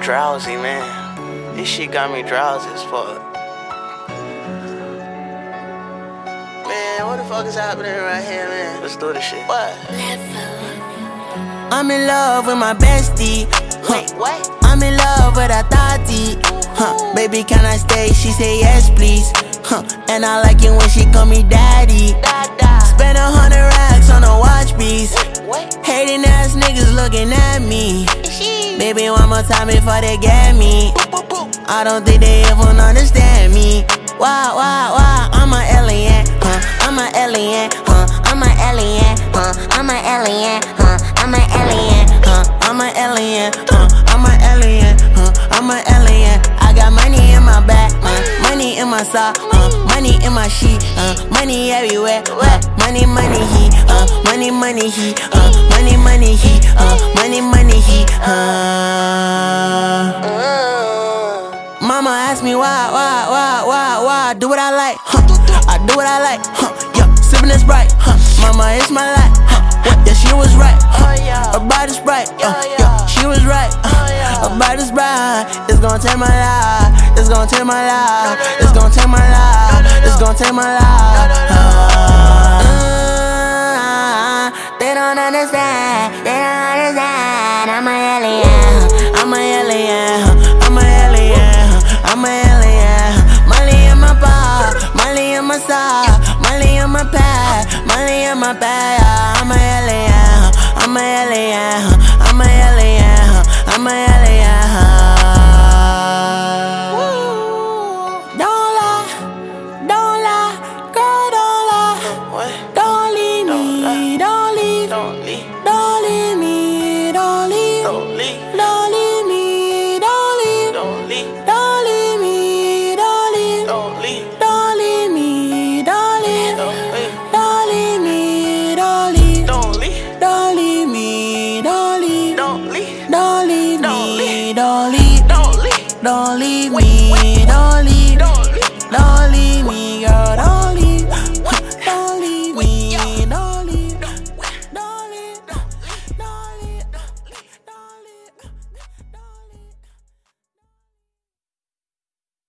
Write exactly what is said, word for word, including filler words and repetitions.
drowsy, man. This shit got me drowsy as fuck. Man, what the fuck is happening right here, man? Let's do this shit. What? I'm in love with my bestie. Huh. Wait, what? I'm in love with a thotty. Huh. Baby, can I stay? She say yes, please. Huh. And I like it when she call me daddy. Dada. Spend a hundred racks on a watch piece. What? Hating ass niggas looking at me. She. Baby, one more time before they get me. Boop, boop, boop. I don't think they even understand me. Wow, wow, wow, I'm an alien, huh? I'm an alien, huh? I'm an alien, huh? I'm an alien, huh? I'm an alien, huh? I'm an alien, huh? I'm an alien, huh? I'm an alien. I got money in my back, uh, money in my sock, uh, money in my sheet, uh, money everywhere, uh, money, money, he, uh, money, money, he, uh, money, money, he, uh, money, money, he, uh. Mama asked me why, why, why, why, why I do what I like, huh? I do what I like, huh? Yeah, sippin' this bright, huh? Mama, it's my life, huh? Yeah, she was right, huh? Her body's bright, uh, yeah, she was right, uh, her body's bright. It's gon' take my life, it's gon' take my life, it's gon' take my life, it's gon' take my life. Uh, they don't understand, they don't understand. I'm an alien, I'm an alien, I'm an alien, I'm an alien. Money in my bar, money in my sock, money in my pad, money in my bag. I'm an alien, I'm an alien, I'm an alien, I'm an alien. Don't lie, don't lie, girl, don't lie. What? Don't leave me, don't leave, Don't leave. don't leave me, don't leave, Don't leave. don't leave me, don't leave, Don't leave. don't leave me, don't leave, Don't leave. don't leave me, don't leave, Don't leave. don't leave me, don't leave, Don't leave. don't leave me, don't leave, Don't leave. don't leave Don't me, leave. don't leave, Don't leave. don't leave Wait, me. wait.